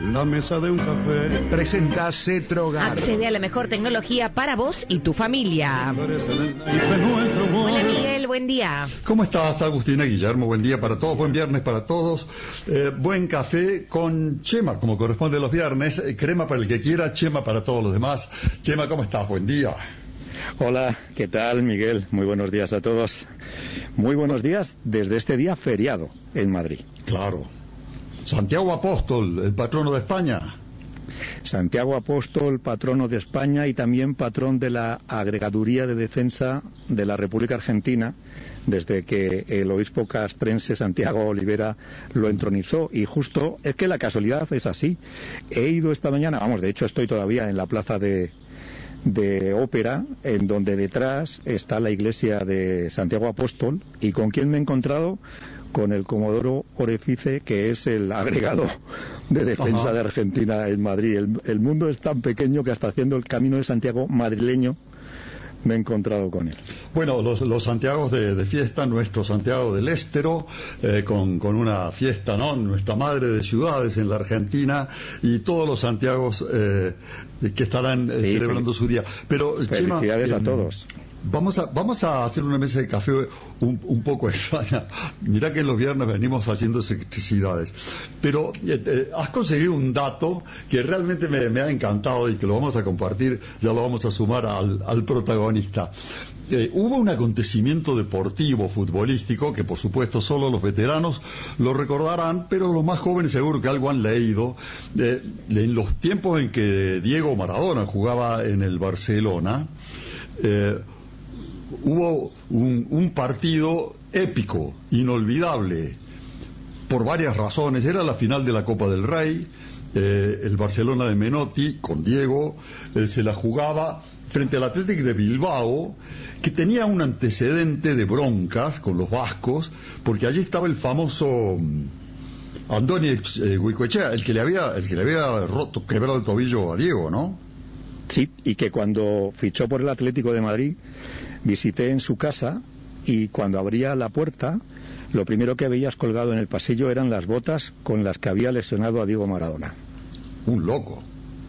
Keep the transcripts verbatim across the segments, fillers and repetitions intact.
la mesa de un café. Presenta Cetrogar. Accede a la mejor tecnología para vos y tu familia. Hola Miguel, buen día. ¿Cómo estás, Agustina, Guillermo? Buen día para todos, buen viernes para todos. Eh, buen café con Chema, como corresponde los viernes. Eh, crema para el que quiera, Chema para todos los demás. Chema, ¿cómo estás? Buen día. Hola, ¿qué tal, Miguel? Muy buenos días a todos. Muy buenos días desde este día feriado en Madrid. Claro. Santiago Apóstol, el patrono de España. Santiago Apóstol, patrono de España y también patrón de la Agregaduría de Defensa de la República Argentina, desde que el obispo castrense Santiago Olivera lo entronizó. Y justo es que la casualidad es así. He ido esta mañana, vamos, de hecho estoy todavía en la plaza de... de Ópera, en donde detrás está la iglesia de Santiago Apóstol, y con quien me he encontrado, con el Comodoro Orefice, que es el agregado de defensa Ajá. de Argentina en Madrid. El, el mundo es tan pequeño que hasta haciendo el Camino de Santiago madrileño me he encontrado con él. Bueno, los, los Santiagos de, de fiesta, nuestro Santiago del Estero, eh, con, con una fiesta, ¿no? Nuestra madre de ciudades en la Argentina, y todos los Santiagos eh, que estarán eh, sí, celebrando su día. Pero, felicidades Chema, a todos. Vamos a, vamos a hacer una mesa de café un, un poco extraña. Mirá que los viernes venimos haciendo excentricidades. Pero eh, eh, has conseguido un dato que realmente me, me ha encantado y que lo vamos a compartir, ya lo vamos a sumar al, al protagonista. Eh, hubo un acontecimiento deportivo, futbolístico, que por supuesto solo los veteranos lo recordarán, pero los más jóvenes seguro que algo han leído. Eh, en los tiempos en que Diego Maradona jugaba en el Barcelona, eh, hubo un, un partido épico, inolvidable, por varias razones. Era la final de la Copa del Rey, eh, el Barcelona de Menotti, con Diego, eh, se la jugaba frente al Athletic de Bilbao, que tenía un antecedente de broncas con los vascos, porque allí estaba el famoso Andoni eh, Goicoechea, el que le había, el que le había roto, quebrado el tobillo a Diego, ¿no? Sí, y que cuando fichó por el Atlético de Madrid, visité en su casa, y cuando abría la puerta, lo primero que veías colgado en el pasillo eran las botas con las que había lesionado a Diego Maradona. Un loco.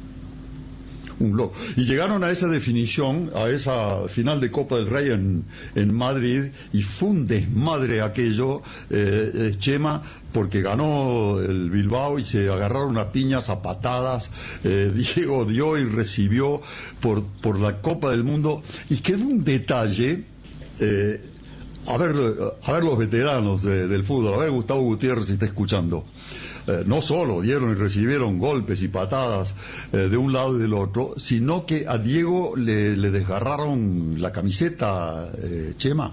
Un loco. Y llegaron a esa definición, a esa final de Copa del Rey en, en Madrid, y fue un desmadre aquello, eh, eh, Chema, porque ganó el Bilbao y se agarraron a piñas, a patadas. eh, Diego dio y recibió por, por la Copa del Mundo, y quedó un detalle. eh, a ver, a ver los veteranos de, del fútbol, a ver Gustavo Gutiérrez si está escuchando. Eh, no solo dieron y recibieron golpes y patadas eh, de un lado y del otro, sino que a Diego le, le desgarraron la camiseta, eh, Chema.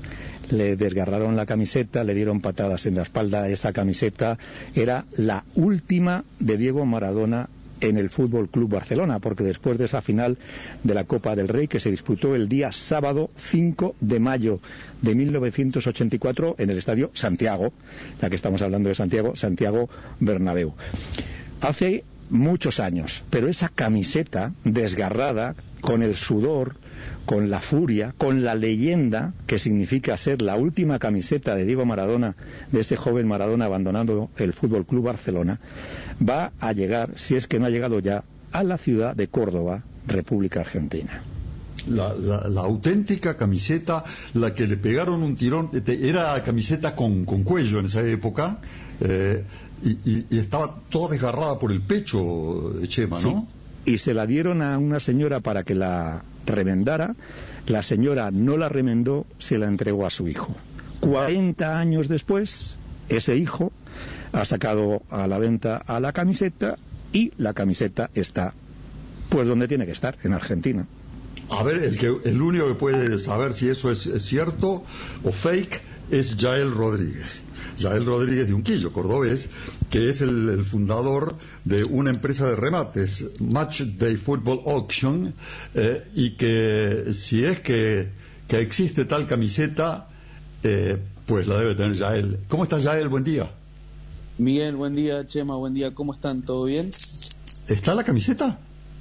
Le desgarraron la camiseta, le dieron patadas en la espalda. Esa camiseta era la última de Diego Maradona en el Fútbol Club Barcelona, porque después de esa final de la Copa del Rey, que se disputó el día sábado cinco de mayo de mil novecientos ochenta y cuatro en el Estadio Santiago, ya que estamos hablando de Santiago, Santiago Bernabéu. Hace muchos años, pero esa camiseta desgarrada, con el sudor, con la furia, con la leyenda que significa ser la última camiseta de Diego Maradona, de ese joven Maradona abandonando el Fútbol Club Barcelona, va a llegar, si es que no ha llegado ya, a la ciudad de Córdoba, República Argentina. La, la, la auténtica camiseta, la que le pegaron un tirón, era camiseta con, con cuello en esa época, eh, y, y, y estaba toda desgarrada por el pecho, Chema, ¿no? Sí, y se la dieron a una señora para que la remendara. La señora no la remendó, se la entregó a su hijo. cuarenta años después, ese hijo ha sacado a la venta a la camiseta, y la camiseta está pues donde tiene que estar, en Argentina. A ver, el, que, el único que puede saber si eso es, es cierto o fake es Yael Rodríguez. Yael Rodríguez de Unquillo, cordobés, que es el, el fundador de una empresa de remates, Match Day Football Auction, eh, y que si es que, que existe tal camiseta, eh, pues la debe tener Yael. ¿Cómo estás, Yael? Buen día. Miguel, buen día. Chema, buen día. ¿Cómo están? ¿Todo bien? ¿Está la camiseta?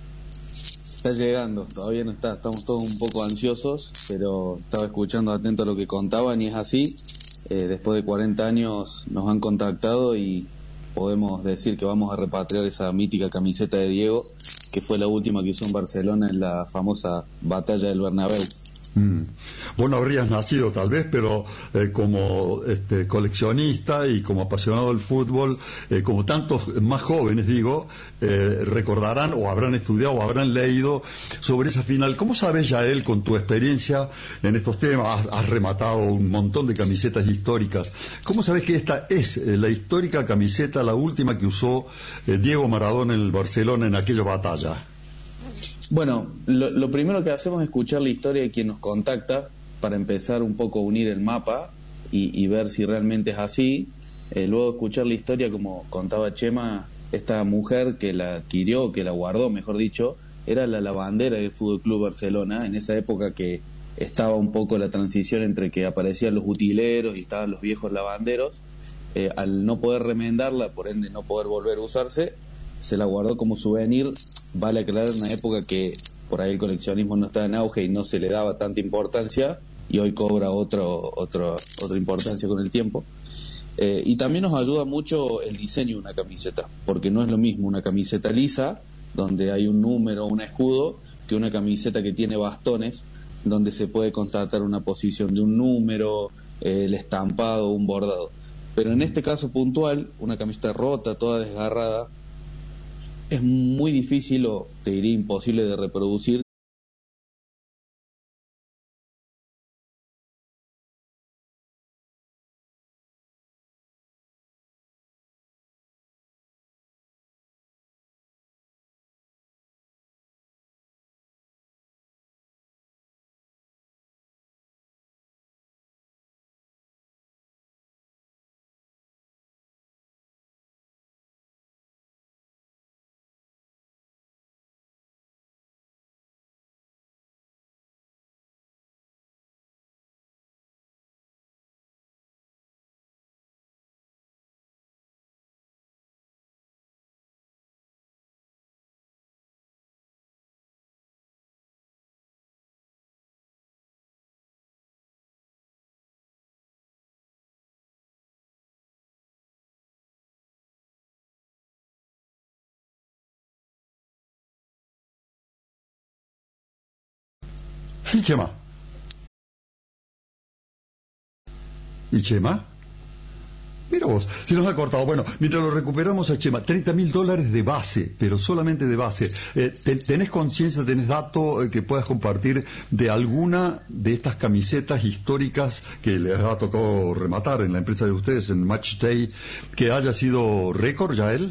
Está llegando, todavía no está, estamos todos un poco ansiosos, pero estaba escuchando atento a lo que contaban y es así. Eh, después de cuarenta años nos han contactado y, podemos decir que vamos a repatriar esa mítica camiseta de Diego, que fue la última que usó en Barcelona en la famosa batalla del Bernabéu. Mm. Vos no habrías nacido tal vez, pero eh, como este, coleccionista y como apasionado del fútbol, eh, como tantos más jóvenes, digo, eh, recordarán o habrán estudiado o habrán leído sobre esa final. ¿Cómo sabes, Yael, con tu experiencia en estos temas? Has, has rematado un montón de camisetas históricas. ¿Cómo sabes que esta es eh, la histórica camiseta, la última que usó eh, Diego Maradona en el Barcelona en aquella batalla? Bueno, lo, lo primero que hacemos es escuchar la historia de quien nos contacta para empezar un poco a unir el mapa y, y ver si realmente es así. Eh, luego escuchar la historia, como contaba Chema, esta mujer que la adquirió, que la guardó, mejor dicho, era la lavandera del Fútbol Club Barcelona, en esa época que estaba un poco la transición entre que aparecían los utileros y estaban los viejos lavanderos. Eh, al no poder remendarla, por ende no poder volver a usarse, se la guardó como souvenir. Vale aclarar, en una época que por ahí el coleccionismo no estaba en auge y no se le daba tanta importancia, y hoy cobra otro, otro, otra importancia con el tiempo. Eh, y también nos ayuda mucho el diseño de una camiseta, porque no es lo mismo una camiseta lisa, donde hay un número, un escudo, que una camiseta que tiene bastones, donde se puede constatar una posición de un número, eh, el estampado, un bordado. Pero en este caso puntual, una camiseta rota, toda desgarrada, es muy difícil, o te diría imposible, de reproducir. ¿Y Chema? ¿Y Chema? Mira vos, se nos ha cortado. Bueno, mientras lo recuperamos a Chema, treinta mil dólares de base, pero solamente de base. Eh, te, ¿Tenés conciencia, tenés dato eh, que puedas compartir de alguna de estas camisetas históricas que les ha tocado rematar en la empresa de ustedes, en Match Day, que haya sido récord, Yael?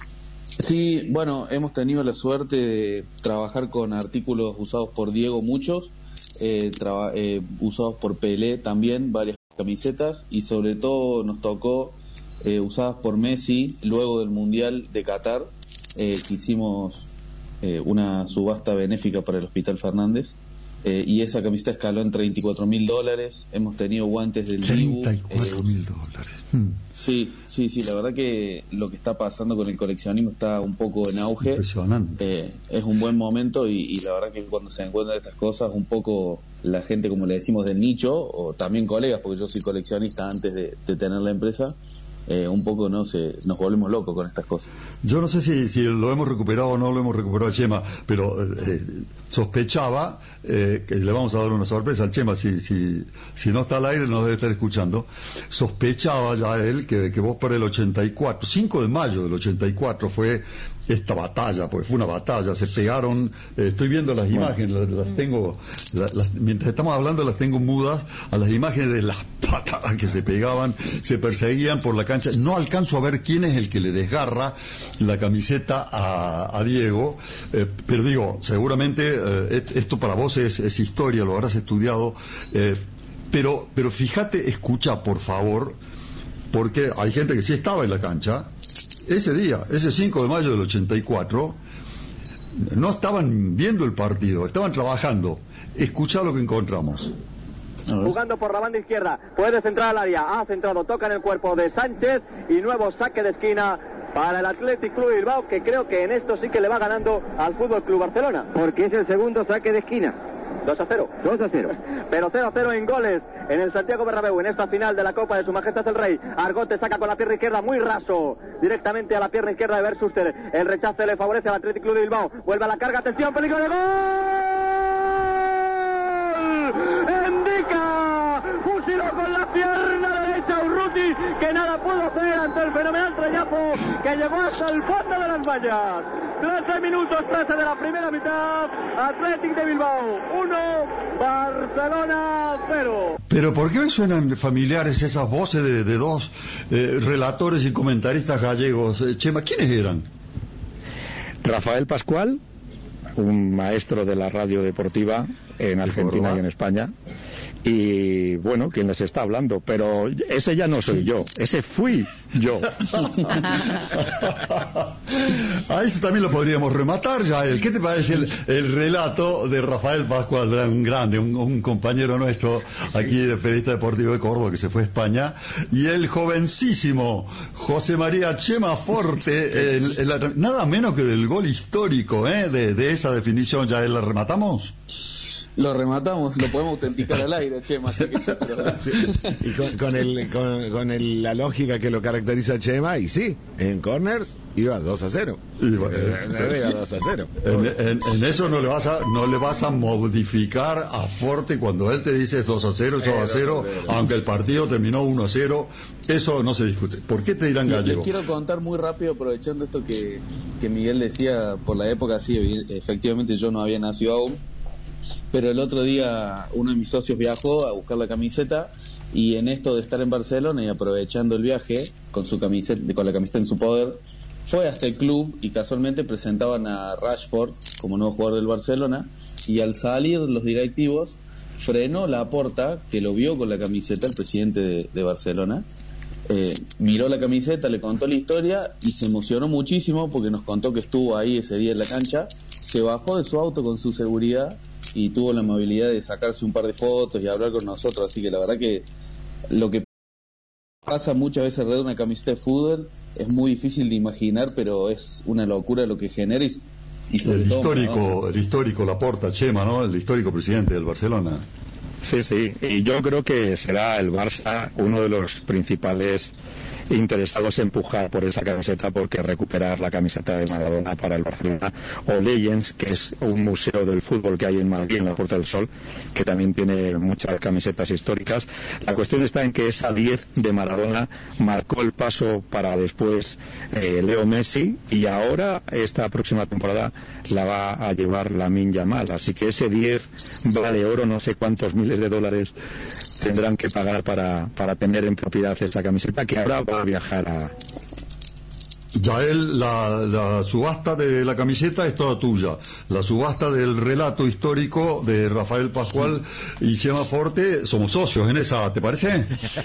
Sí, bueno, hemos tenido la suerte de trabajar con artículos usados por Diego, muchos, eh, traba, eh, usados por Pelé también, varias camisetas, y sobre todo nos tocó eh, usadas por Messi luego del Mundial de Qatar, eh, que hicimos eh, una subasta benéfica para el Hospital Fernández, eh, y esa camiseta escaló en treinta y cuatro mil dólares. Hemos tenido guantes del Dibu. treinta y cuatro mil dólares. Hmm. Sí, sí, sí, la verdad que lo que está pasando con el coleccionismo está un poco en auge. Impresionante. Eh, es un buen momento, y, y la verdad que cuando se encuentran estas cosas, un poco la gente, como le decimos, del nicho, o también colegas, porque yo soy coleccionista antes de, de tener la empresa, eh, un poco no se, nos volvemos locos con estas cosas. Yo no sé si, si lo hemos recuperado o no lo hemos recuperado a Chema, pero eh, sospechaba eh, que le vamos a dar una sorpresa al Chema, si, si, si no está al aire nos debe estar escuchando. Sospechaba ya él que, que vos para el ochenta y cuatro, cinco de mayo del ochenta y cuatro fue esta batalla, pues fue una batalla, se pegaron, eh, estoy viendo las imágenes, las, las tengo, las, las, mientras estamos hablando las tengo mudas, a las imágenes de las patadas que se pegaban, se perseguían por la cancha. No alcanzo a ver quién es el que le desgarra la camiseta a, a Diego, eh, pero digo, seguramente eh, esto para vos es, es historia, lo habrás estudiado, eh, pero, pero fíjate, escucha por favor, porque hay gente que sí estaba en la cancha. Ese día, ese cinco de mayo del ochenta y cuatro, no estaban viendo el partido, estaban trabajando. Escuchá lo que encontramos. Jugando por la banda izquierda, puede centrar al área, ha centrado, toca en el cuerpo de Sánchez, y nuevo saque de esquina para el Athletic Club Bilbao, que creo que en esto sí que le va ganando al Fútbol Club Barcelona. Porque es el segundo saque de esquina. dos a cero. dos a cero. Pero cero a cero en goles en el Santiago Bernabéu, en esta final de la Copa de Su Majestad el Rey. Argote saca con la pierna izquierda, muy raso, directamente a la pierna izquierda de Versuster. El rechace le favorece al Athletic Club de Bilbao. Vuelve a la carga, atención, peligro de gol. Indica, fusiló con la pierna derecha Urruti, que nada pudo hacer ante el fenomenal trellazo que llegó hasta el fondo de las vallas. trece minutos trece de la primera mitad. Athletic de Bilbao uno, Barcelona cero. Pero ¿por qué me suenan familiares esas voces de, de dos eh, relatores y comentaristas gallegos? Eh, Chema, ¿quiénes eran? Rafael Pascual, un maestro de la radio deportiva en Argentina y en España, y bueno, quien les está hablando, pero ese ya no soy yo, ese fui yo. A eso también lo podríamos rematar, Yael. ¿Qué te parece el, el relato de Rafael Pascual, un grande, un, un compañero nuestro aquí de periodista deportivo de Córdoba que se fue a España, y el jovencísimo José María Chema Forte, el, el, nada menos que del gol histórico, ¿eh? de, de esa definición? ¿Yael, la rematamos? Lo rematamos, lo podemos autenticar al aire, Chema. Así que... Y con, con, el, con, con el, la lógica que lo caracteriza a Chema, y sí, en corners iba dos a cero. Iba, eh, iba dos a cero. En, en, en eso no le vas a no le vas a modificar a Forte cuando él te dice dos a cero, dos a cero, aunque el partido terminó uno a cero. Eso no se discute. ¿Por qué te dirán gallego? Les quiero contar muy rápido, aprovechando esto que, que Miguel decía, por la época, sí, efectivamente yo no había nacido aún. Pero el otro día uno de mis socios viajó a buscar la camiseta, y en esto de estar en Barcelona y aprovechando el viaje con su camiseta, con la camiseta en su poder, fue hasta el club y casualmente presentaban a Rashford como nuevo jugador del Barcelona, y al salir los directivos frenó Laporta, que lo vio con la camiseta, el presidente de, de Barcelona. Eh, miró la camiseta, le contó la historia y se emocionó muchísimo porque nos contó que estuvo ahí ese día en la cancha. Se bajó de su auto con su seguridad y tuvo la amabilidad de sacarse un par de fotos y hablar con nosotros. Así que la verdad que lo que pasa muchas veces alrededor de una camiseta de fútbol es muy difícil de imaginar, pero es una locura lo que genera. Y, y sobre el todo, histórico, ¿no? el histórico Laporta, Chema, ¿no? El histórico presidente del Barcelona. Sí, sí, y yo creo que será el Barça uno de los principales interesados en pujar por esa camiseta, porque recuperar la camiseta de Maradona para el Barcelona, o Legends, que es un museo del fútbol que hay en Madrid, en la Puerta del Sol, que también tiene muchas camisetas históricas. La cuestión está en que esa diez de Maradona marcó el paso para después eh, Leo Messi, y ahora esta próxima temporada la va a llevar Lamine Yamal, así que ese diez vale oro, no sé cuántos miles de dólares tendrán que pagar para, para tener en propiedad esa camiseta, que ahora va a viajar a... Yael, la, la subasta de la camiseta es toda tuya. La subasta del relato histórico de Rafael Pascual y Chema Forte, somos socios en esa, ¿te parece?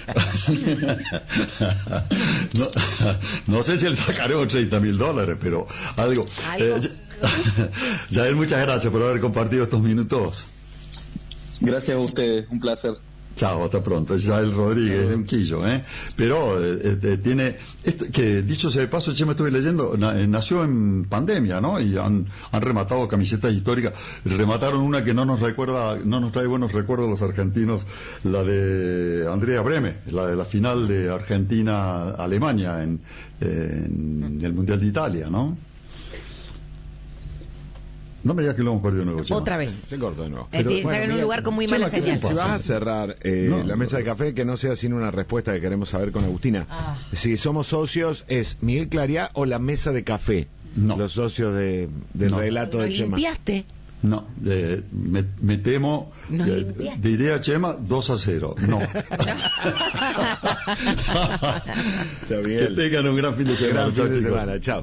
no, no sé si él sacará treinta mil dólares, pero algo. ¿Algo? Eh, Yael, muchas gracias por haber compartido estos minutos. Gracias a ustedes, un placer. Chao, hasta pronto. Es Yael Rodríguez, de un quillo, ¿eh? Pero eh, eh, tiene, esto, que dicho sea de paso, Chema, estuve leyendo, na, eh, nació en pandemia, ¿no? Y han, han rematado camisetas históricas. Remataron una que no nos recuerda, no nos trae buenos recuerdos los argentinos, la de Andrea Breme, la de la final de Argentina-Alemania en, eh, en el Mundial de Italia, ¿no? No me digas que lo hemos perdido de nuevo, Chema. Otra vez. Se cortó de nuevo. Pero, Pero, está bueno, en un mira, lugar con muy Chema, mala ¿qué señal. te Si pasa? vas a cerrar eh, No, la mesa de café, que no sea sin una respuesta que queremos saber con Agustina. Ah. Si somos socios, ¿es Miguel Clariá o la mesa de café? No. Los socios de, del No. relato ¿Lo de Chema. limpiaste? No, eh, me, me temo, ¿Nos eh, limpiaste? diré a Chema dos a cero. No. Chao, Que Miguel. tengan un gran fin de semana. Gran fin Chao, de chicos. semana. Chao.